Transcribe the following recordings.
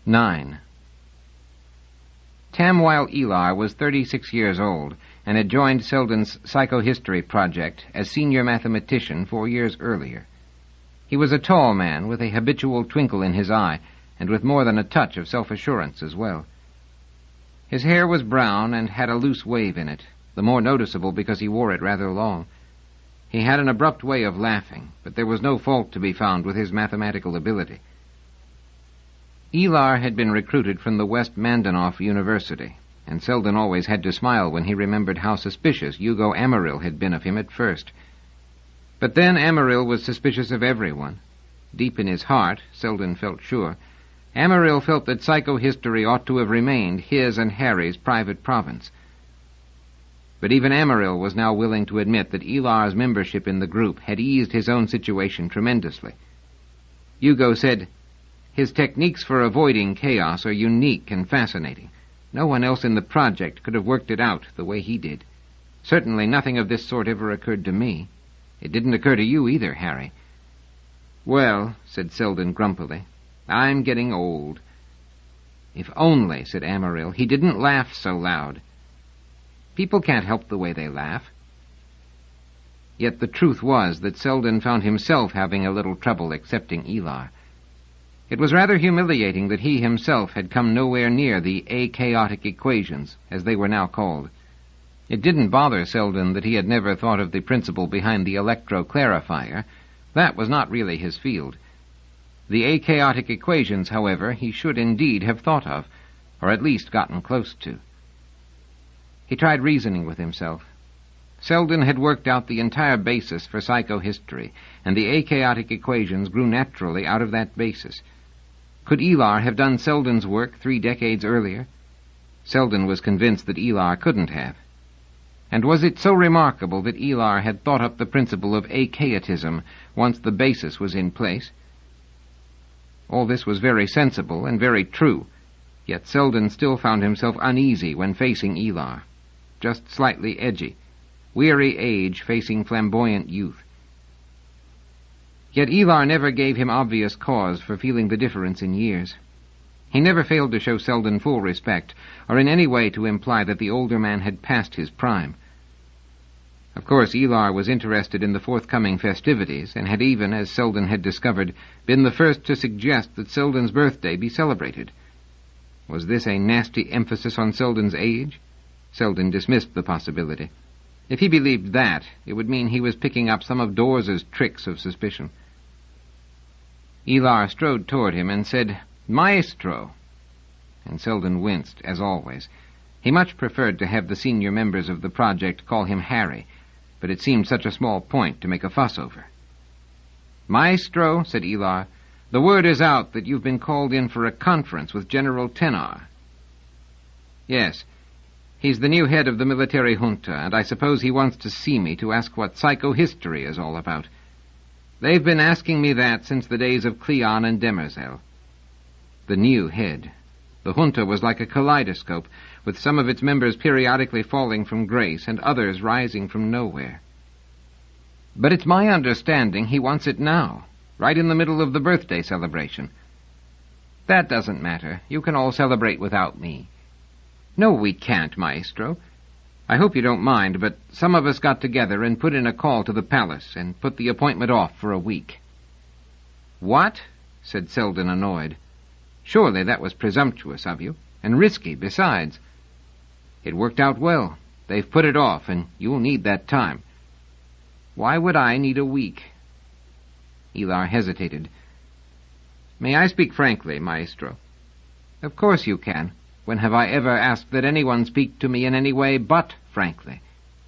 9. Tamwile Elar was 36 years old and had joined Selden's psychohistory project as senior mathematician 4 years earlier. He was a tall man with a habitual twinkle in his eye and with more than a touch of self-assurance as well. His hair was brown and had a loose wave in it, the more noticeable because he wore it rather long. He had an abrupt way of laughing, but there was no fault to be found with his mathematical ability. Elar had been recruited from the West Mandanoff University, and Selden always had to smile when he remembered how suspicious Hugo Amaril had been of him at first. But then Amaril was suspicious of everyone. Deep in his heart, Selden felt sure, Amaril felt that psychohistory ought to have remained his and Harry's private province. But even Amaril was now willing to admit that Elar's membership in the group had eased his own situation tremendously. Hugo said, "His techniques for avoiding chaos are unique and fascinating. No one else in the project could have worked it out the way he did. Certainly nothing of this sort ever occurred to me. It didn't occur to you either, Harry." "Well," said Selden grumpily, "I'm getting old." "If only," said Amaril, "he didn't laugh so loud." "People can't help the way they laugh." Yet the truth was that Selden found himself having a little trouble accepting Elar. It was rather humiliating that he himself had come nowhere near the achaotic equations, as they were now called. It didn't bother Selden that he had never thought of the principle behind the electroclarifier. That was not really his field. The achaotic equations, however, he should indeed have thought of, or at least gotten close to. He tried reasoning with himself. Selden had worked out the entire basis for psychohistory, and the achaotic equations grew naturally out of that basis. Could Elar have done Selden's work 3 decades earlier? Selden was convinced that Elar couldn't have. And was it so remarkable that Elar had thought up the principle of achaotism once the basis was in place? All this was very sensible and very true, yet Selden still found himself uneasy when facing Elar, just slightly edgy, weary age facing flamboyant youth. Yet Elar never gave him obvious cause for feeling the difference in years. He never failed to show Selden full respect, or in any way to imply that the older man had passed his prime. Of course, Elar was interested in the forthcoming festivities, and had even, as Selden had discovered, been the first to suggest that Selden's birthday be celebrated. Was this a nasty emphasis on Selden's age? Selden dismissed the possibility. If he believed that, it would mean he was picking up some of Dawes's tricks of suspicion. Elar strode toward him and said, "Maestro," and Selden winced, as always. He much preferred to have the senior members of the project call him Harry, but it seemed such a small point to make a fuss over. "Maestro," said Elar, "the word is out that you've been called in for a conference with General Tenar." "Yes. He's the new head of the military junta, and I suppose he wants to see me to ask what psychohistory is all about. They've been asking me that since the days of Cleon and Demerzel." The new head. The junta was like a kaleidoscope, with some of its members periodically falling from grace and others rising from nowhere. "But it's my understanding he wants it now, right in the middle of the birthday celebration." "That doesn't matter. You can all celebrate without me." "No, we can't, Maestro. I hope you don't mind, but some of us got together and put in a call to the palace and put the appointment off for a week." "What?" said Selden, annoyed. "Surely that was presumptuous of you, and risky besides." "It worked out well. They've put it off, and you'll need that time." "Why would I need a week?" Elar hesitated. "May I speak frankly, Maestro?" "Of course you can. When have I ever asked that anyone speak to me in any way but frankly?"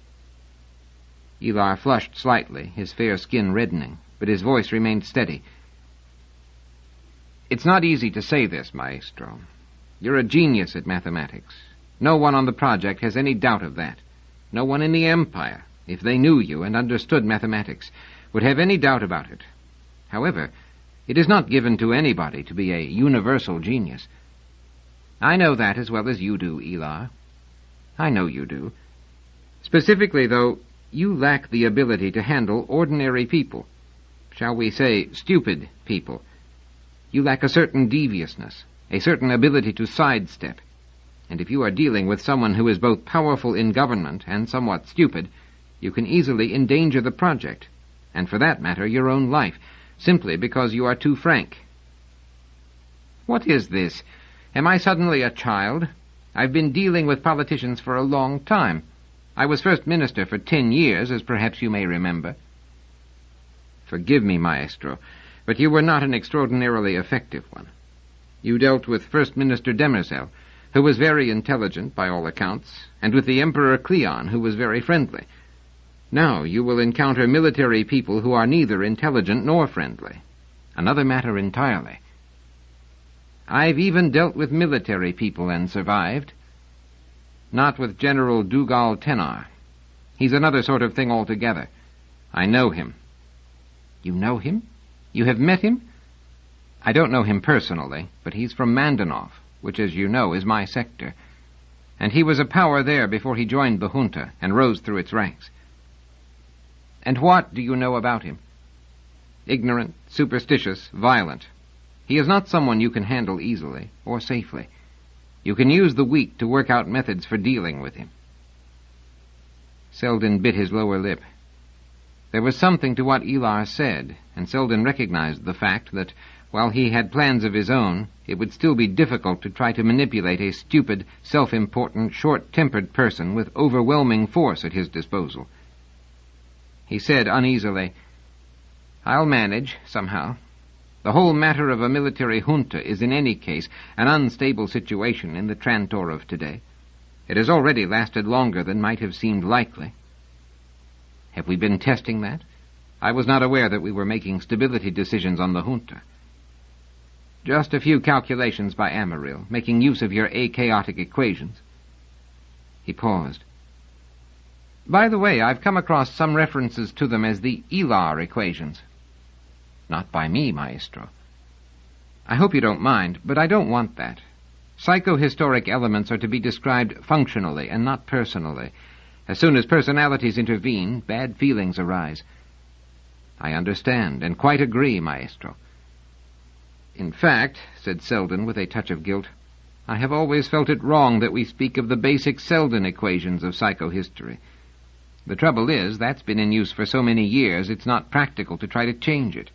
Elar flushed slightly, his fair skin reddening, but his voice remained steady. "It's not easy to say this, Maestro. You're a genius at mathematics. No one on the project has any doubt of that. No one in the Empire, if they knew you and understood mathematics, would have any doubt about it. However, it is not given to anybody to be a universal genius. I know that as well as you do, Elar. I know you do. Specifically, though, you lack the ability to handle ordinary people. Shall we say stupid people. You lack a certain deviousness, a certain ability to sidestep. And if you are dealing with someone who is both powerful in government and somewhat stupid, you can easily endanger the project, and for that matter your own life, simply because you are too frank. What is this? Am I suddenly a child? I've been dealing with politicians for a long time. I was First Minister for 10 years, as perhaps you may remember. Forgive me, Maestro, but you were not an extraordinarily effective one. You dealt with First Minister Demerzel, who was very intelligent by all accounts, and with the Emperor Cleon, who was very friendly. Now you will encounter military people who are neither intelligent nor friendly. Another matter entirely. I've even dealt with military people and survived. Not with General Dougal Tenar. He's another sort of thing altogether. I know him. You know him? You have met him? I don't know him personally, but he's from Mandanov, which, as you know, is my sector. And he was a power there before he joined the junta and rose through its ranks. And what do you know about him? Ignorant, superstitious, violent. He is not someone you can handle easily or safely. You can use the weak to work out methods for dealing with him. Selden bit his lower lip. There was something to what Elar said, and Selden recognized the fact that, while he had plans of his own, it would still be difficult to try to manipulate a stupid, self-important, short-tempered person with overwhelming force at his disposal. He said uneasily, "I'll manage, somehow. The whole matter of a military junta is in any case an unstable situation in the Trantor of today. It has already lasted longer than might have seemed likely." Have we been testing that? I was not aware that we were making stability decisions on the junta. Just a few calculations by Amaril, making use of your achaotic equations. He paused. By the way, I've come across some references to them as the Elar equations. Not by me, Maestro. I hope you don't mind, but I don't want that. Psychohistoric elements are to be described functionally and not personally. As soon as personalities intervene, bad feelings arise. I understand, and quite agree, Maestro. In fact, said Selden with a touch of guilt, I have always felt it wrong that we speak of the basic Selden equations of psychohistory. The trouble is, that's been in use for so many years, it's not practical to try to change it.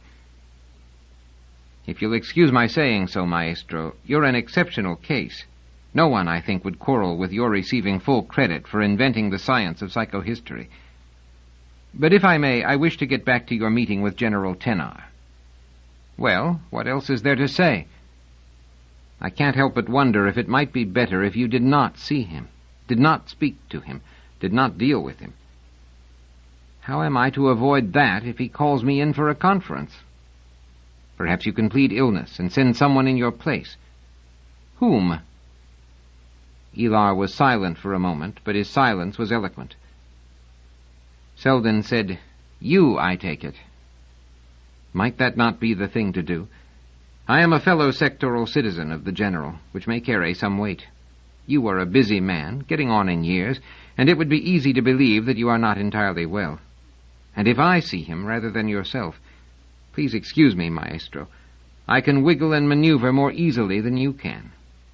If you'll excuse my saying so, Maestro, you're an exceptional case. No one, I think, would quarrel with your receiving full credit for inventing the science of psychohistory. But if I may, I wish to get back to your meeting with General Tenar. Well, what else is there to say? I can't help but wonder if it might be better if you did not see him, did not speak to him, did not deal with him. How am I to avoid that if he calls me in for a conference? Perhaps you can plead illness and send someone in your place. Whom? Elar was silent for a moment, but his silence was eloquent. Selden said, You, I take it. Might that not be the thing to do? I am a fellow sectoral citizen of the General, which may carry some weight. You are a busy man, getting on in years, and it would be easy to believe that you are not entirely well. And if I see him rather than yourself, please excuse me, Maestro, I can wiggle and maneuver more easily than you can.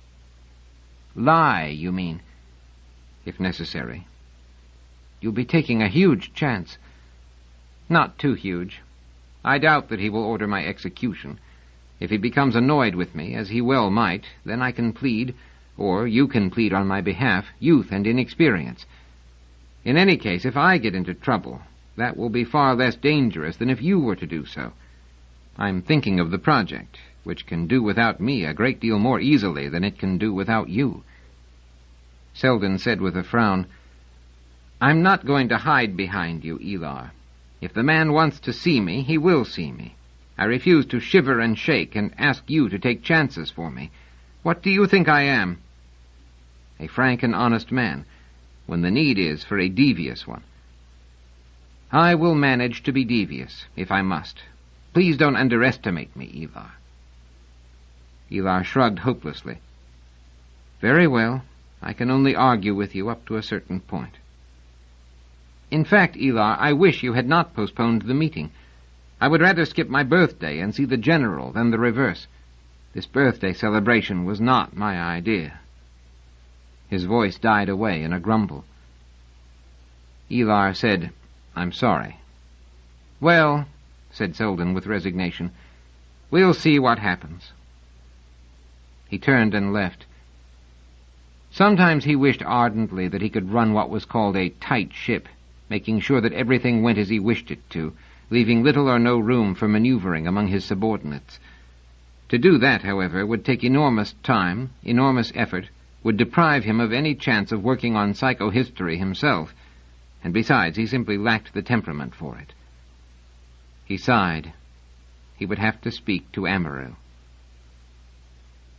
Lie, you mean, if necessary. You'll be taking a huge chance. Not too huge. I doubt that he will order my execution. If he becomes annoyed with me, as he well might, then I can plead, or you can plead on my behalf, youth and inexperience. In any case, if I get into trouble, that will be far less dangerous than if you were to do so. I'm thinking of the project, which can do without me a great deal more easily than it can do without you. Selden said with a frown, I'm not going to hide behind you, Elar. If the man wants to see me, he will see me. I refuse to shiver and shake and ask you to take chances for me. What do you think I am? A frank and honest man, when the need is for a devious one. I will manage to be devious, if I must. Please don't underestimate me, Elar. Elar shrugged hopelessly. Very well. I can only argue with you up to a certain point. In fact, Elar, I wish you had not postponed the meeting. I would rather skip my birthday and see the General than the reverse. This birthday celebration was not my idea." His voice died away in a grumble. Elar said, "I'm sorry." "Well," said Selden with resignation, "we'll see what happens." He turned and left. Sometimes he wished ardently that he could run what was called a tight ship, making sure that everything went as he wished it to, leaving little or no room for maneuvering among his subordinates. To do that, however, would take enormous time, enormous effort, would deprive him of any chance of working on psychohistory himself, and besides, he simply lacked the temperament for it. He sighed. He would have to speak to Amaru.